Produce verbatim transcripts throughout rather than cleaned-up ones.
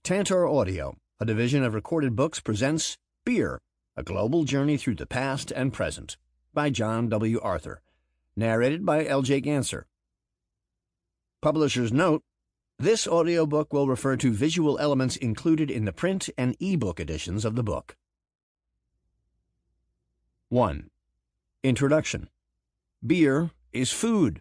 Tantor Audio, a division of Recorded Books, presents Beer, A Global Journey Through the Past and Present, by John W. Arthur, narrated by L J Ganser. Publisher's note: this audiobook will refer to visual elements included in the print and e-book editions of the book. one. Introduction. Beer is food.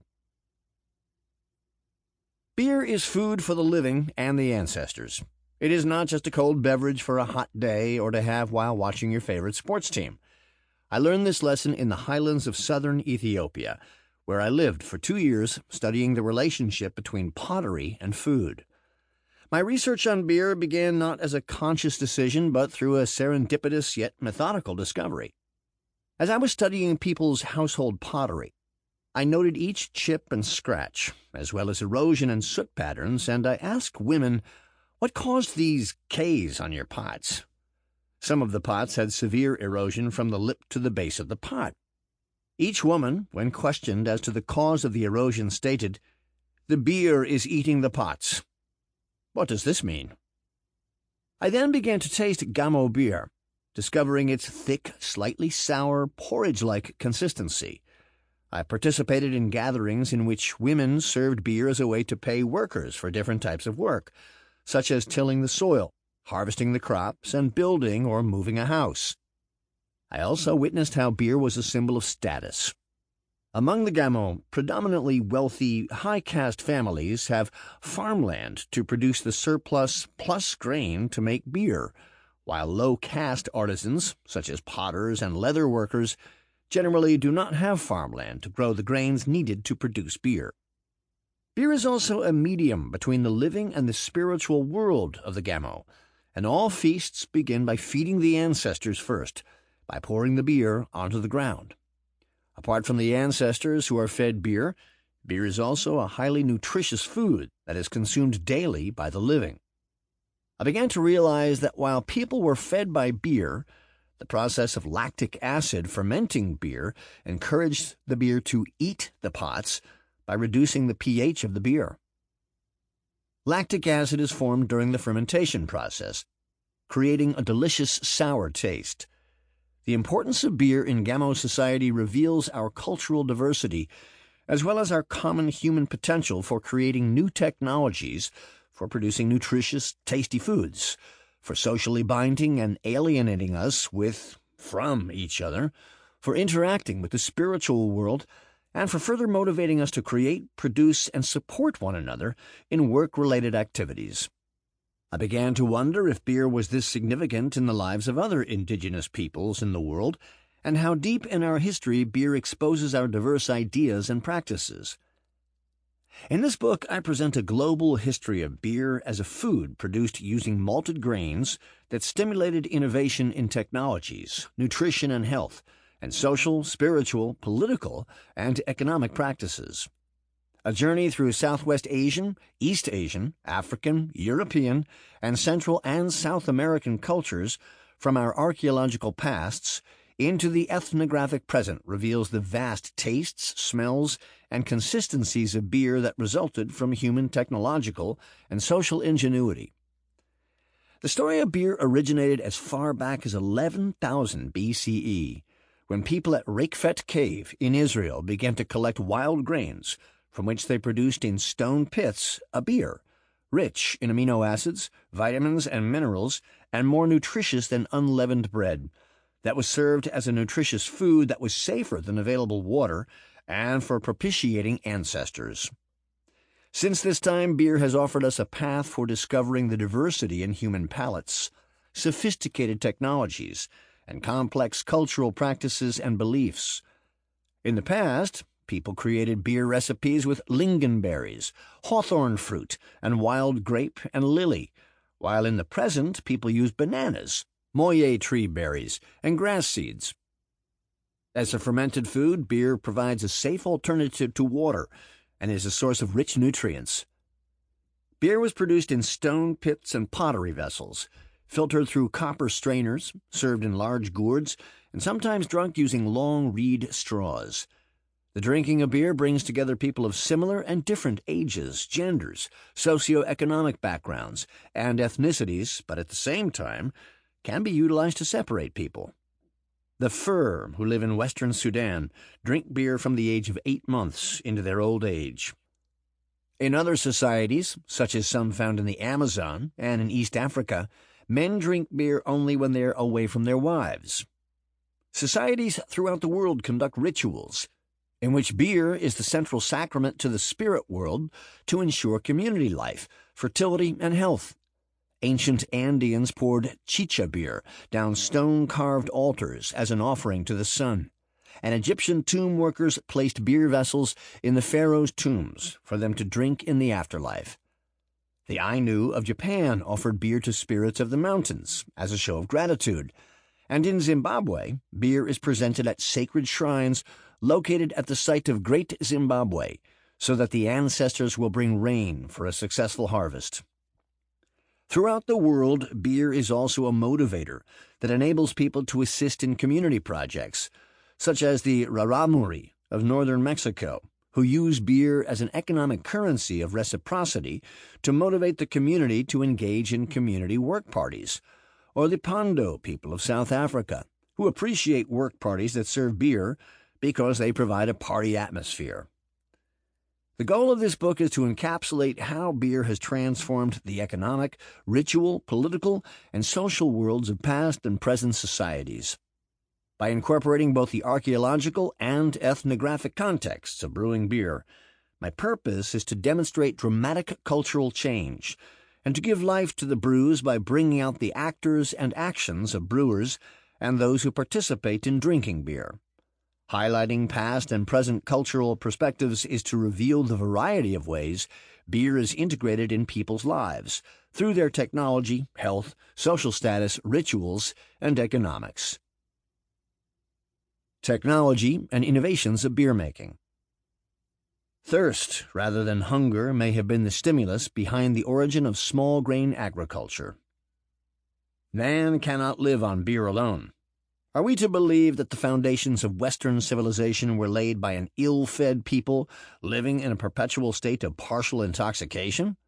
Beer is food for the living and the ancestors. It is not just a cold beverage for a hot day or to have while watching your favorite sports team. I learned this lesson in the highlands of southern Ethiopia, where I lived for two years studying the relationship between pottery and food. My research on beer began not as a conscious decision, but through a serendipitous yet methodical discovery. As I was studying people's household pottery, I noted each chip and scratch, as well as erosion and soot patterns, and I asked women, what caused these K's on your pots? Some of the pots had severe erosion from the lip to the base of the pot. Each woman, when questioned as to the cause of the erosion, stated, "The beer is eating the pots." What does this mean? I then began to taste Gamo beer, discovering its thick, slightly sour, porridge-like consistency. I participated in gatherings in which women served beer as a way to pay workers for different types of work, such as tilling the soil, harvesting the crops, and building or moving a house. I also witnessed how beer was a symbol of status. Among the Gamo, predominantly wealthy, high-caste families have farmland to produce the surplus plus grain to make beer, while low-caste artisans, such as potters and leather workers, generally do not have farmland to grow the grains needed to produce beer. Beer is also a medium between the living and the spiritual world of the Gamo, and all feasts begin by feeding the ancestors first, by pouring the beer onto the ground. Apart from the ancestors who are fed beer, beer is also a highly nutritious food that is consumed daily by the living. I began to realize that while people were fed by beer, the process of lactic acid fermenting beer encouraged the beer to eat the pots by reducing the pH of the beer. Lactic acid is formed during the fermentation process, creating a delicious sour taste. The importance of beer in Gamo society reveals our cultural diversity, as well as our common human potential for creating new technologies for producing nutritious, tasty foods, for socially binding and alienating us with, from each other, for interacting with the spiritual world, and for further motivating us to create, produce, and support one another in work-related activities. I began to wonder if beer was this significant in the lives of other indigenous peoples in the world, and how deep in our history beer exposes our diverse ideas and practices. In this book, I present a global history of beer as a food produced using malted grains that stimulated innovation in technologies, nutrition and health, and social, spiritual, political, and economic practices. A journey through Southwest Asian, East Asian, African, European, and Central and South American cultures from our archaeological pasts into the ethnographic present reveals the vast tastes, smells, and consistencies of beer that resulted from human technological and social ingenuity. The story of beer originated as far back as eleven thousand B C E, when people at Rakefet Cave in Israel began to collect wild grains, from which they produced in stone pits a beer, rich in amino acids, vitamins, and minerals, and more nutritious than unleavened bread, that was served as a nutritious food that was safer than available water, and for propitiating ancestors. Since this time, beer has offered us a path for discovering the diversity in human palates, sophisticated technologies, and complex cultural practices and beliefs. In the past, people created beer recipes with lingonberries, hawthorn fruit, and wild grape and lily, while in the present people use bananas, moye tree berries, and grass seeds. As a fermented food, beer provides a safe alternative to water and is a source of rich nutrients. Beer was produced in stone pits and pottery vessels, filtered through copper strainers, served in large gourds, and sometimes drunk using long reed straws. The drinking of beer brings together people of similar and different ages, genders, socioeconomic backgrounds, and ethnicities, but at the same time can be utilized to separate people. The Fur, who live in western Sudan, drink beer from the age of eight months into their old age. In other societies, such as some found in the Amazon and in East Africa, men drink beer only when they're away from their wives. Societies throughout the world conduct rituals in which beer is the central sacrament to the spirit world to ensure community life, fertility, and health. Ancient Andeans poured chicha beer down stone-carved altars as an offering to the sun, and Egyptian tomb workers placed beer vessels in the pharaohs' tombs for them to drink in the afterlife. The Ainu of Japan offered beer to spirits of the mountains as a show of gratitude, and in Zimbabwe, beer is presented at sacred shrines located at the site of Great Zimbabwe, so that the ancestors will bring rain for a successful harvest. Throughout the world, beer is also a motivator that enables people to assist in community projects, such as the Raramuri of northern Mexico, who use beer as an economic currency of reciprocity to motivate the community to engage in community work parties, or the Pando people of South Africa, who appreciate work parties that serve beer because they provide a party atmosphere. The goal of this book is to encapsulate how beer has transformed the economic, ritual, political, and social worlds of past and present societies. By incorporating both the archaeological and ethnographic contexts of brewing beer, my purpose is to demonstrate dramatic cultural change and to give life to the brews by bringing out the actors and actions of brewers and those who participate in drinking beer. Highlighting past and present cultural perspectives is to reveal the variety of ways beer is integrated in people's lives through their technology, health, social status, rituals, and economics. Technology and innovations of beer making. Thirst, rather than hunger, may have been the stimulus behind the origin of small grain agriculture. Man cannot live on beer alone. Are we to believe that the foundations of Western civilization were laid by an ill-fed people living in a perpetual state of partial intoxication?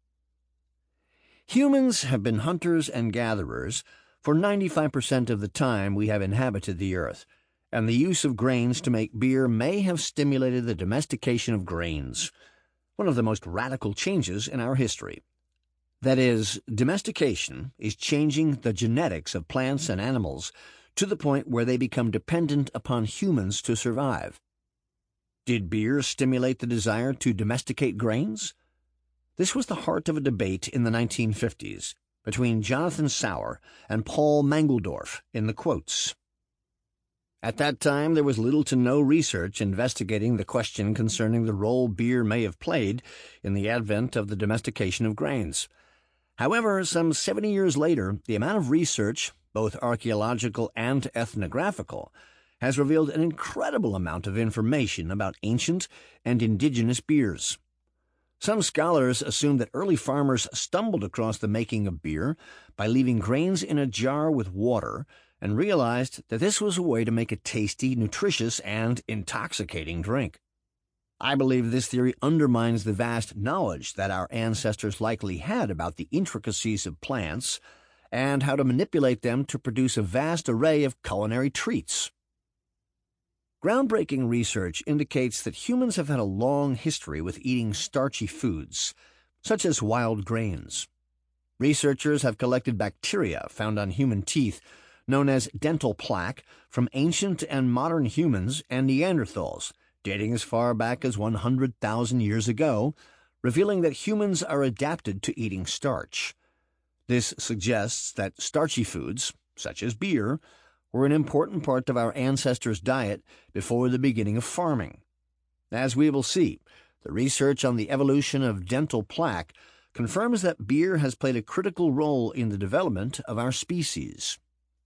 Humans have been hunters and gatherers for ninety-five percent of the time we have inhabited the earth, and the use of grains to make beer may have stimulated the domestication of grains, one of the most radical changes in our history. That is, domestication is changing the genetics of plants and animals to the point where they become dependent upon humans to survive. Did beer stimulate the desire to domesticate grains? This was the heart of a debate in the nineteen fifties between Jonathan Sauer and Paul Mangeldorf in the Quotes. At that time, there was little to no research investigating the question concerning the role beer may have played in the advent of the domestication of grains. However, some seventy years later, the amount of research, both archaeological and ethnographical, has revealed an incredible amount of information about ancient and indigenous beers. Some scholars assume that early farmers stumbled across the making of beer by leaving grains in a jar with water and realized that this was a way to make a tasty, nutritious, and intoxicating drink. I believe this theory undermines the vast knowledge that our ancestors likely had about the intricacies of plants and how to manipulate them to produce a vast array of culinary treats. Groundbreaking research indicates that humans have had a long history with eating starchy foods, such as wild grains. Researchers have collected bacteria found on human teeth, known as dental plaque, from ancient and modern humans and Neanderthals, dating as far back as one hundred thousand years ago, revealing that humans are adapted to eating starch. This suggests that starchy foods, such as beer, were an important part of our ancestors' diet before the beginning of farming. As we will see, the research on the evolution of dental plaque confirms that beer has played a critical role in the development of our species.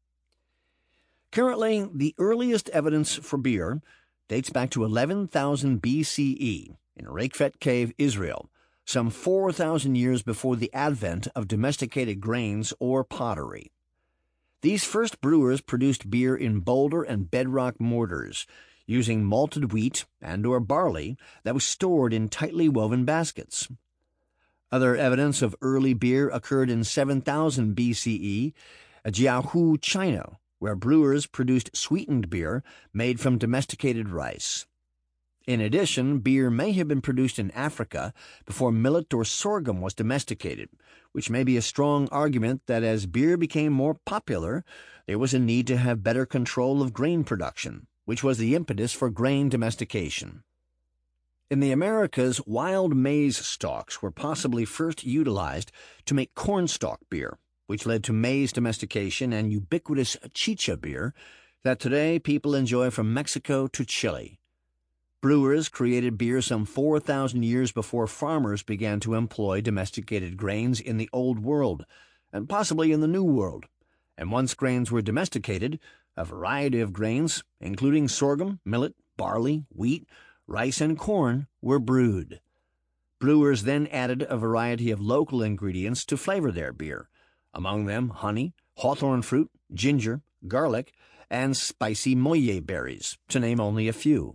Currently, the earliest evidence for beer dates back to eleven thousand B C E in Rakefet Cave, Israel, some four thousand years before the advent of domesticated grains or pottery. These first brewers produced beer in boulder and bedrock mortars, using malted wheat and or barley that was stored in tightly woven baskets. Other evidence of early beer occurred in seven thousand B C E at Jiahu, China, where brewers produced sweetened beer made from domesticated rice. In addition, beer may have been produced in Africa before millet or sorghum was domesticated, which may be a strong argument that as beer became more popular, there was a need to have better control of grain production, which was the impetus for grain domestication. In the Americas, wild maize stalks were possibly first utilized to make cornstalk beer, which led to maize domestication and ubiquitous chicha beer that today people enjoy from Mexico to Chile. Brewers created beer some four thousand years before farmers began to employ domesticated grains in the Old World, and possibly in the New World. And once grains were domesticated, a variety of grains, including sorghum, millet, barley, wheat, rice, and corn, were brewed. Brewers then added a variety of local ingredients to flavor their beer, among them honey, hawthorn fruit, ginger, garlic, and spicy moye berries, to name only a few.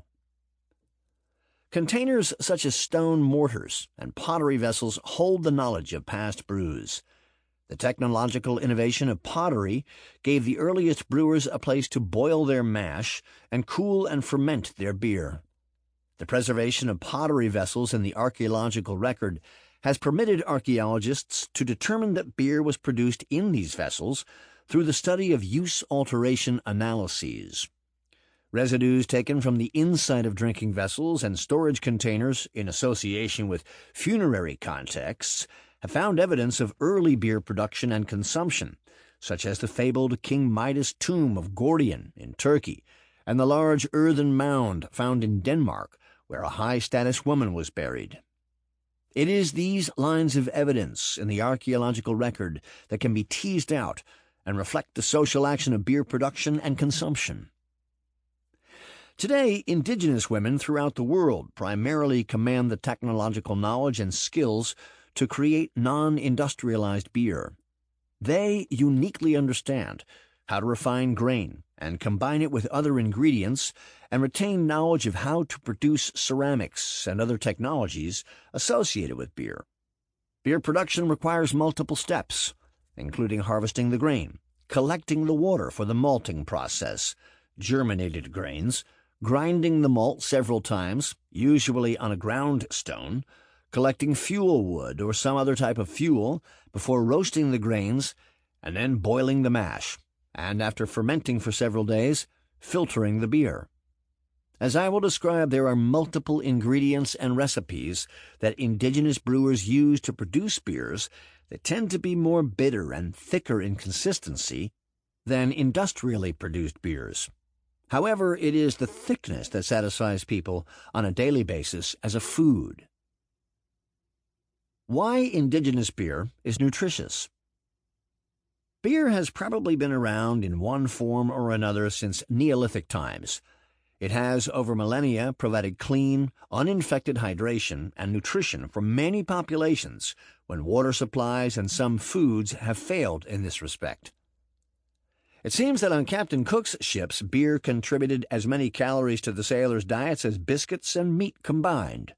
Containers such as stone mortars and pottery vessels hold the knowledge of past brews. The technological innovation of pottery gave the earliest brewers a place to boil their mash and cool and ferment their beer. The preservation of pottery vessels in the archaeological record has permitted archaeologists to determine that beer was produced in these vessels through the study of use-alteration analyses. Residues taken from the inside of drinking vessels and storage containers in association with funerary contexts have found evidence of early beer production and consumption, such as the fabled King Midas tomb of Gordian in Turkey and the large earthen mound found in Denmark where a high-status woman was buried. It is these lines of evidence in the archaeological record that can be teased out and reflect the social action of beer production and consumption. Today, indigenous women throughout the world primarily command the technological knowledge and skills to create non-industrialized beer. They uniquely understand how to refine grain and combine it with other ingredients and retain knowledge of how to produce ceramics and other technologies associated with beer. Beer production requires multiple steps, including harvesting the grain, collecting the water for the malting process, germinated grains, grinding the malt several times, usually on a ground stone, collecting fuel wood or some other type of fuel before roasting the grains, and then boiling the mash, and after fermenting for several days, filtering the beer. As I will describe, there are multiple ingredients and recipes that indigenous brewers use to produce beers that tend to be more bitter and thicker in consistency than industrially produced beers. However, it is the thickness that satisfies people on a daily basis as a food. Why indigenous beer is nutritious. Beer has probably been around in one form or another since Neolithic times. It has, over millennia, provided clean, uninfected hydration and nutrition for many populations when water supplies and some foods have failed in this respect. It seems that on Captain Cook's ships, beer contributed as many calories to the sailors' diets as biscuits and meat combined.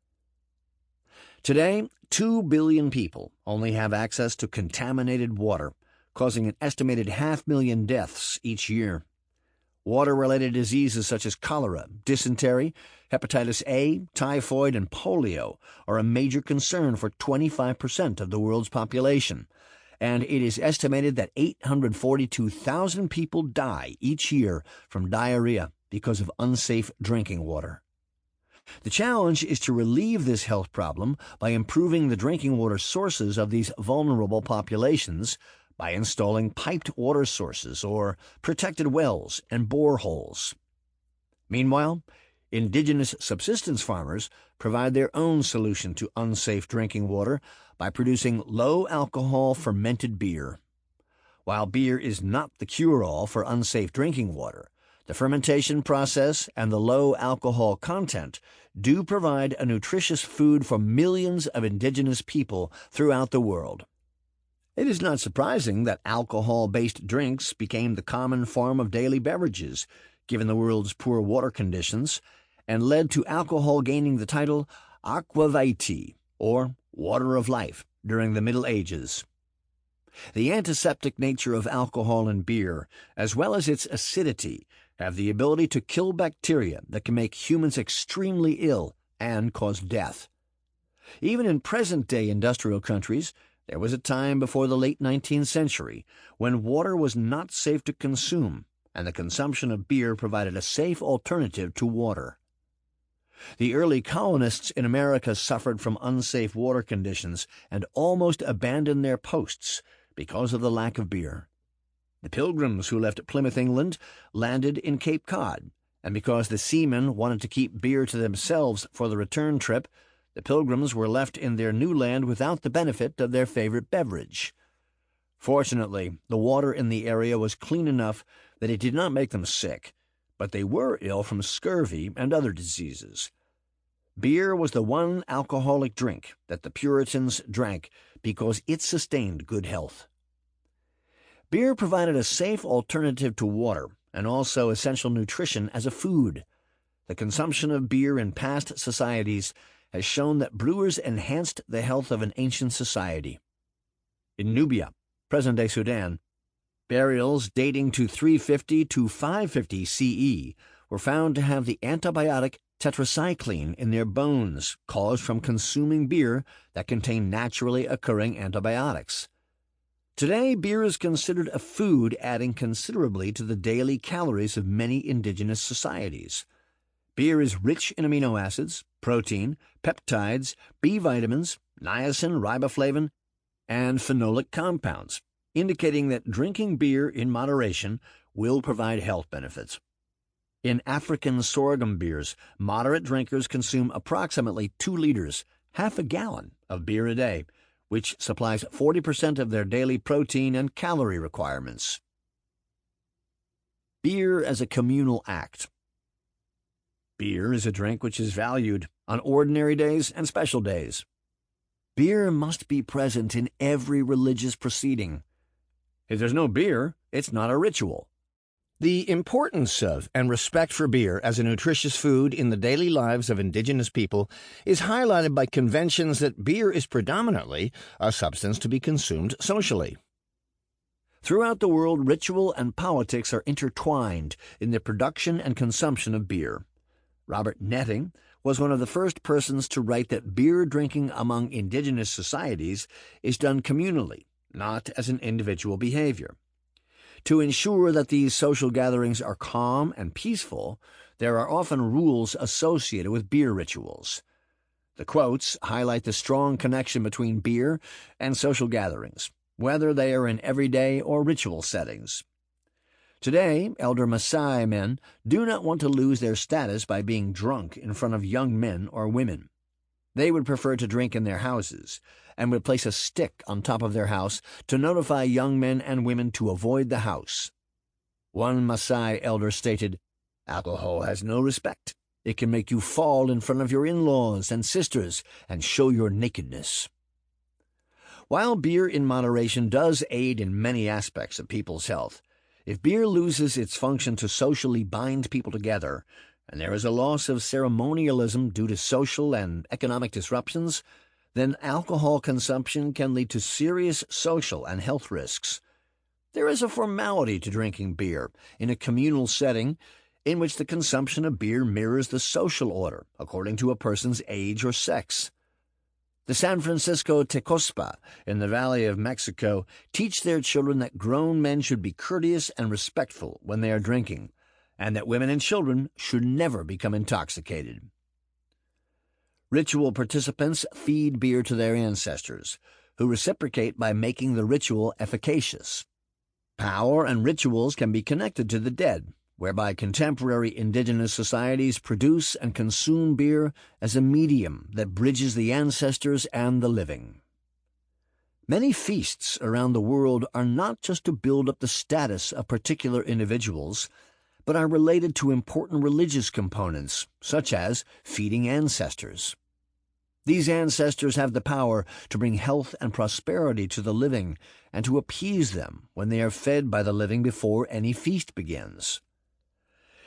Today, two billion people only have access to contaminated water, causing an estimated half million deaths each year. Water-related diseases such as cholera, dysentery, hepatitis A, typhoid, and polio are a major concern for twenty-five percent of the world's population, and it is estimated that eight hundred forty-two thousand people die each year from diarrhea because of unsafe drinking water. The challenge is to relieve this health problem by improving the drinking water sources of these vulnerable populations by installing piped water sources or protected wells and boreholes. Meanwhile, indigenous subsistence farmers provide their own solution to unsafe drinking water by producing low-alcohol fermented beer. While beer is not the cure-all for unsafe drinking water, the fermentation process and the low alcohol content do provide a nutritious food for millions of indigenous people throughout the world. It is not surprising that alcohol-based drinks became the common form of daily beverages, given the world's poor water conditions, and led to alcohol gaining the title aqua vitae, or water of life, during the Middle Ages. The antiseptic nature of alcohol and beer, as well as its acidity, have the ability to kill bacteria that can make humans extremely ill and cause death. Even in present-day industrial countries, there was a time before the late nineteenth century when water was not safe to consume, and the consumption of beer provided a safe alternative to water. The early colonists in America suffered from unsafe water conditions and almost abandoned their posts because of the lack of beer. The Pilgrims who left Plymouth, England, landed in Cape Cod, and because the seamen wanted to keep beer to themselves for the return trip, the Pilgrims were left in their new land without the benefit of their favorite beverage. Fortunately, the water in the area was clean enough that it did not make them sick, but they were ill from scurvy and other diseases. Beer was the one alcoholic drink that the Puritans drank because it sustained good health. Beer provided a safe alternative to water and also essential nutrition as a food. The consumption of beer in past societies has shown that brewers enhanced the health of an ancient society. In Nubia, present-day Sudan, burials dating to three fifty to five fifty C E were found to have the antibiotic tetracycline in their bones, caused from consuming beer that contained naturally occurring antibiotics. Today, beer is considered a food, adding considerably to the daily calories of many indigenous societies. Beer is rich in amino acids, protein, peptides, B vitamins, niacin, riboflavin, and phenolic compounds, indicating that drinking beer in moderation will provide health benefits. In African sorghum beers, moderate drinkers consume approximately two liters, half a gallon, of beer a day, which supplies forty percent of their daily protein and calorie requirements. Beer as a communal act. Beer is a drink which is valued on ordinary days and special days. Beer must be present in every religious proceeding. If there's no beer, it's not a ritual. The importance of and respect for beer as a nutritious food in the daily lives of indigenous people is highlighted by conventions that beer is predominantly a substance to be consumed socially. Throughout the world, ritual and politics are intertwined in the production and consumption of beer. Robert Netting was one of the first persons to write that beer drinking among indigenous societies is done communally, not as an individual behavior. To ensure that these social gatherings are calm and peaceful, there are often rules associated with beer rituals. The quotes highlight the strong connection between beer and social gatherings, whether they are in everyday or ritual settings. Today, elder Maasai men do not want to lose their status by being drunk in front of young men or women. They would prefer to drink in their houses, and would place a stick on top of their house to notify young men and women to avoid the house. One Maasai elder stated, "Alcohol has no respect. It can make you fall in front of your in-laws and sisters and show your nakedness." While beer in moderation does aid in many aspects of people's health, if beer loses its function to socially bind people together, and there is a loss of ceremonialism due to social and economic disruptions, then alcohol consumption can lead to serious social and health risks. There is a formality to drinking beer in a communal setting in which the consumption of beer mirrors the social order according to a person's age or sex. The San Francisco Tecospa in the Valley of Mexico teach their children that grown men should be courteous and respectful when they are drinking, and that women and children should never become intoxicated. Ritual participants feed beer to their ancestors, who reciprocate by making the ritual efficacious. Power and rituals can be connected to the dead, whereby contemporary indigenous societies produce and consume beer as a medium that bridges the ancestors and the living. Many feasts around the world are not just to build up the status of particular individuals, but are related to important religious components, such as feeding ancestors. These ancestors have the power to bring health and prosperity to the living and to appease them when they are fed by the living before any feast begins.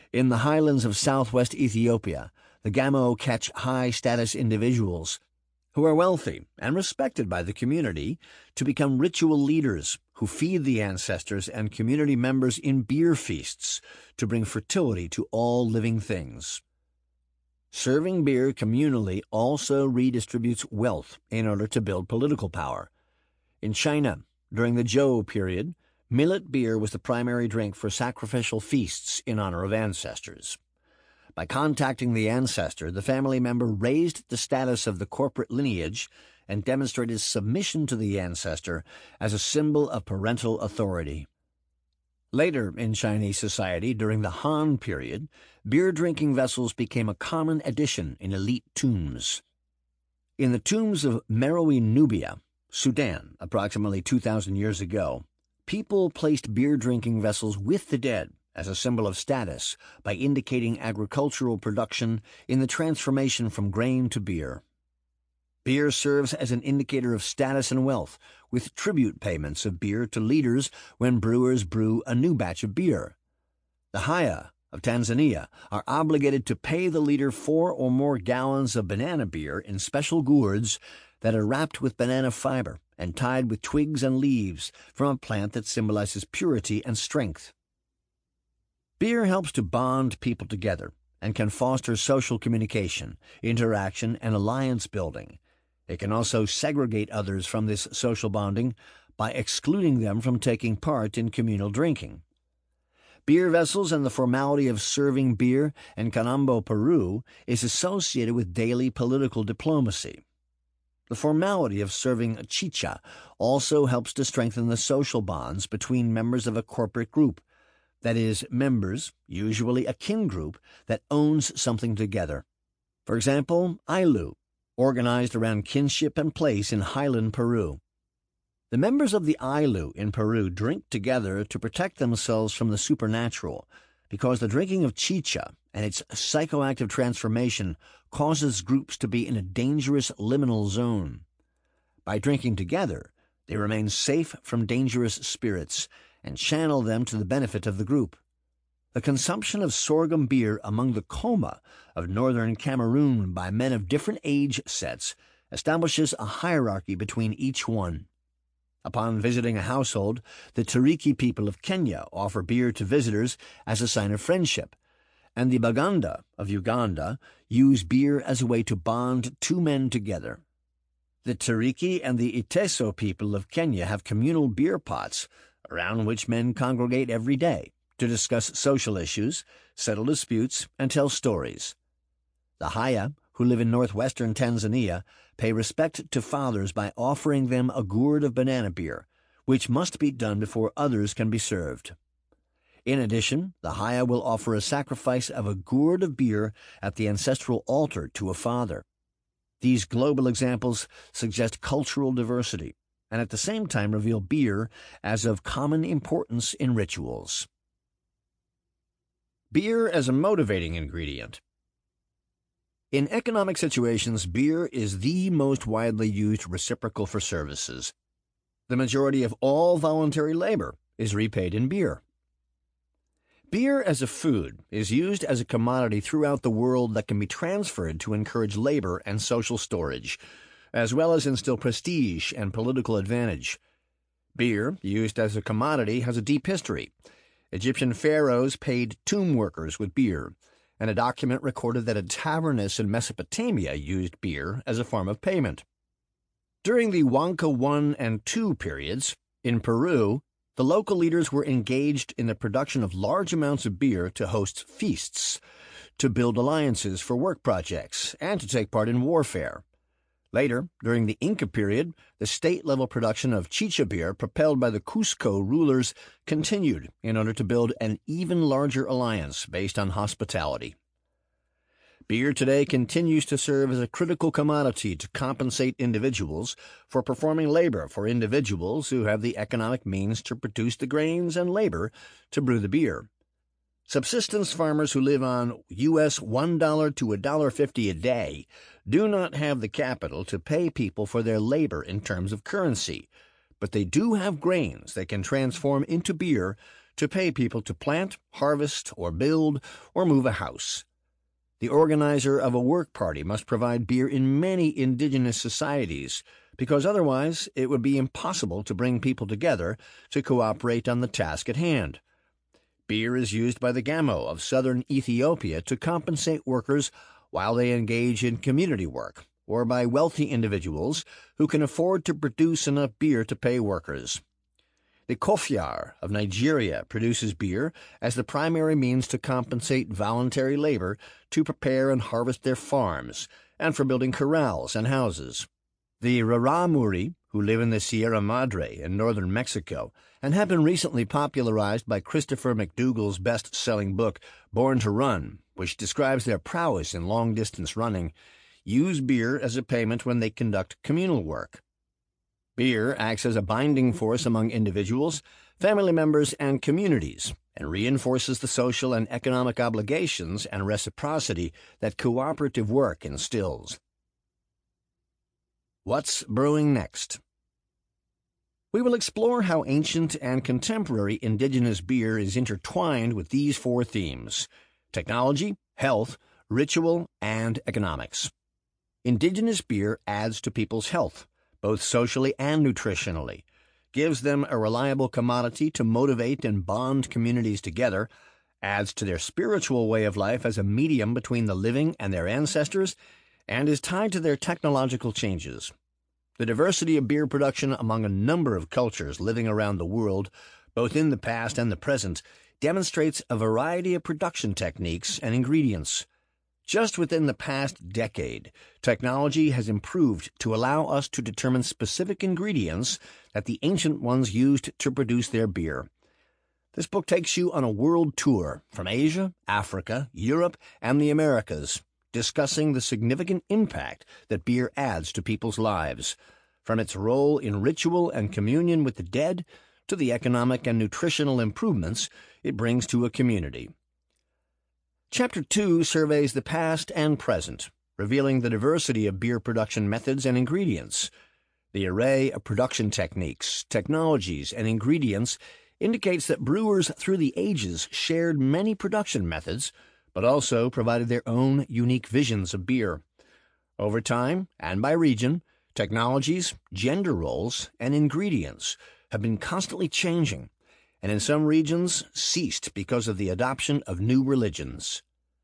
In the highlands of southwest Ethiopia, the Gamo catch high-status individuals who are wealthy and respected by the community to become ritual leaders who feed the ancestors and community members in beer feasts to bring fertility to all living things. Serving beer communally also redistributes wealth in order to build political power. In China, during the Zhou period, millet beer was the primary drink for sacrificial feasts in honor of ancestors. By contacting the ancestor, the family member raised the status of the corporate lineage and demonstrated submission to the ancestor as a symbol of parental authority. Later in Chinese society, during the Han period, beer-drinking vessels became a common addition in elite tombs. In the tombs of Meroe Nubia, Sudan, approximately two thousand years ago, people placed beer-drinking vessels with the dead as a symbol of status by indicating agricultural production in the transformation from grain to beer. Beer serves as an indicator of status and wealth, with tribute payments of beer to leaders when brewers brew a new batch of beer. The Haya of Tanzania are obligated to pay the leader four or more gallons of banana beer in special gourds that are wrapped with banana fiber and tied with twigs and leaves from a plant that symbolizes purity and strength. Beer helps to bond people together and can foster social communication, interaction, and alliance building. It can also segregate others from this social bonding by excluding them from taking part in communal drinking. Beer vessels and the formality of serving beer in Canambo, Peru, is associated with daily political diplomacy. The formality of serving chicha also helps to strengthen the social bonds between members of a corporate group, that is, members, usually a kin group, that owns something together. For example, Ailu, organized around kinship and place in highland Peru. The members of the Ailu in Peru drink together to protect themselves from the supernatural, because the drinking of chicha and its psychoactive transformation causes groups to be in a dangerous liminal zone. By drinking together, they remain safe from dangerous spirits and channel them to the benefit of the group. The consumption of sorghum beer among the Koma of northern Cameroon by men of different age sets establishes a hierarchy between each one. Upon visiting a household, the Turiki people of Kenya offer beer to visitors as a sign of friendship, and the Baganda of Uganda use beer as a way to bond two men together. The Turiki and the Iteso people of Kenya have communal beer pots around which men congregate every day to discuss social issues, settle disputes, and tell stories. The Haya, who live in northwestern Tanzania, pay respect to fathers by offering them a gourd of banana beer, which must be done before others can be served. In addition, the Haya will offer a sacrifice of a gourd of beer at the ancestral altar to a father. These global examples suggest cultural diversity, and at the same time reveal beer as of common importance in rituals. Beer as a motivating ingredient. In economic situations, beer is the most widely used reciprocal for services. The majority of all voluntary labor is repaid in beer. Beer as a food is used as a commodity throughout the world that can be transferred to encourage labor and social storage, as well as instill prestige and political advantage. Beer, used as a commodity, has a deep history. Egyptian pharaohs paid tomb workers with beer, and a document recorded that a tavernist in Mesopotamia used beer as a form of payment. During the Huanca one and two periods, in Peru, the local leaders were engaged in the production of large amounts of beer to host feasts, to build alliances for work projects, and to take part in warfare. Later, during the Inca period, the state-level production of chicha beer propelled by the Cusco rulers continued in order to build an even larger alliance based on hospitality. Beer today continues to serve as a critical commodity to compensate individuals for performing labor for individuals who have the economic means to produce the grains and labor to brew the beer. Subsistence farmers who live on U S one dollar to one dollar fifty a day do not have the capital to pay people for their labor in terms of currency, but they do have grains they can transform into beer to pay people to plant, harvest, or build, or move a house. The organizer of a work party must provide beer in many indigenous societies, because otherwise it would be impossible to bring people together to cooperate on the task at hand. Beer is used by the Gamo of southern Ethiopia to compensate workers while they engage in community work, or by wealthy individuals who can afford to produce enough beer to pay workers. The Kofiar of Nigeria produces beer as the primary means to compensate voluntary labor to prepare and harvest their farms, and for building corrals and houses. The Raramuri, who live in the Sierra Madre in northern Mexico, and have been recently popularized by Christopher McDougall's best-selling book, Born to Run, which describes their prowess in long-distance running, use beer as a payment when they conduct communal work. Beer acts as a binding force among individuals, family members, and communities, and reinforces the social and economic obligations and reciprocity that cooperative work instills. What's brewing next? We will explore how ancient and contemporary indigenous beer is intertwined with these four themes: technology, health, ritual, and economics. Indigenous beer adds to people's health, both socially and nutritionally, gives them a reliable commodity to motivate and bond communities together, adds to their spiritual way of life as a medium between the living and their ancestors, and is tied to their technological changes. The diversity of beer production among a number of cultures living around the world, both in the past and the present, demonstrates a variety of production techniques and ingredients. Just within the past decade, technology has improved to allow us to determine specific ingredients that the ancient ones used to produce their beer. This book takes you on a world tour from Asia, Africa, Europe, and the Americas, discussing the significant impact that beer adds to people's lives, from its role in ritual and communion with the dead to the economic and nutritional improvements it brings to a community. Chapter two surveys the past and present, revealing the diversity of beer production methods and ingredients. The array of production techniques, technologies, and ingredients indicates that brewers through the ages shared many production methods, but also provided their own unique visions of beer. Over time, and by region, technologies, gender roles, and ingredients have been constantly changing, and in some regions ceased because of the adoption of new religions.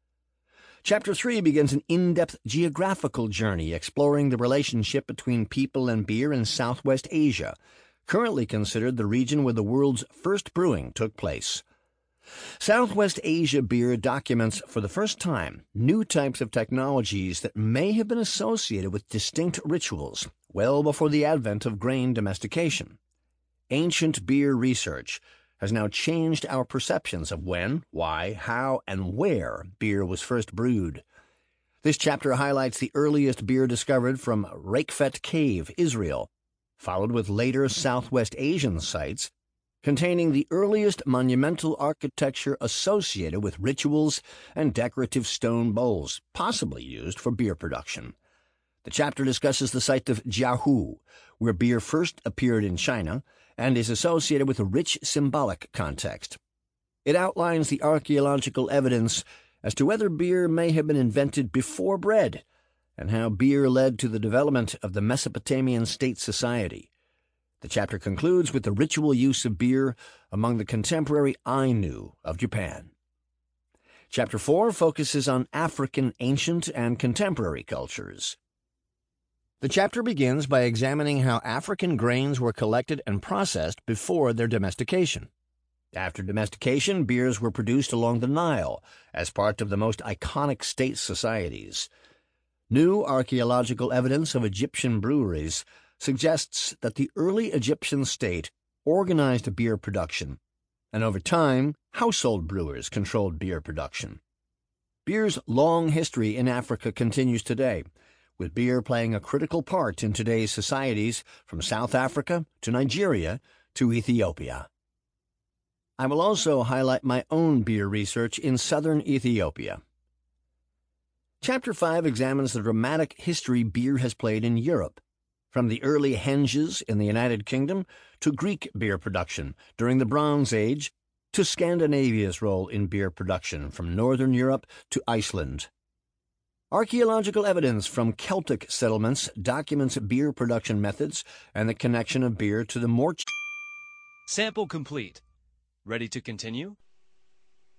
Chapter three begins an in-depth geographical journey exploring the relationship between people and beer in Southwest Asia, currently considered the region where the world's first brewing took place. Southwest Asia beer documents for the first time new types of technologies that may have been associated with distinct rituals well before the advent of grain domestication. Ancient beer research has now changed our perceptions of when, why, how, and where beer was first brewed. This chapter highlights the earliest beer discovered from Rakefet Cave, Israel, followed with later Southwest Asian sites containing the earliest monumental architecture associated with rituals and decorative stone bowls, possibly used for beer production. The chapter discusses the site of Jiahu, where beer first appeared in China and is associated with a rich symbolic context. It outlines the archaeological evidence as to whether beer may have been invented before bread, and how beer led to the development of the Mesopotamian state society. The chapter concludes with the ritual use of beer among the contemporary Ainu of Japan. Chapter four focuses on African ancient and contemporary cultures. The chapter begins by examining how African grains were collected and processed before their domestication. After domestication, beers were produced along the Nile as part of the most iconic state societies. New archaeological evidence of Egyptian breweries suggests that the early Egyptian state organized beer production, and over time, household brewers controlled beer production. Beer's long history in Africa continues today, with beer playing a critical part in today's societies from South Africa to Nigeria to Ethiopia. I will also highlight my own beer research in southern Ethiopia. Chapter five examines the dramatic history beer has played in Europe, from the early henges in the United Kingdom to Greek beer production during the Bronze Age to Scandinavia's role in beer production from northern Europe to Iceland. Archaeological evidence from Celtic settlements documents beer production methods and the connection of beer to the mort. Sample complete. Ready to continue?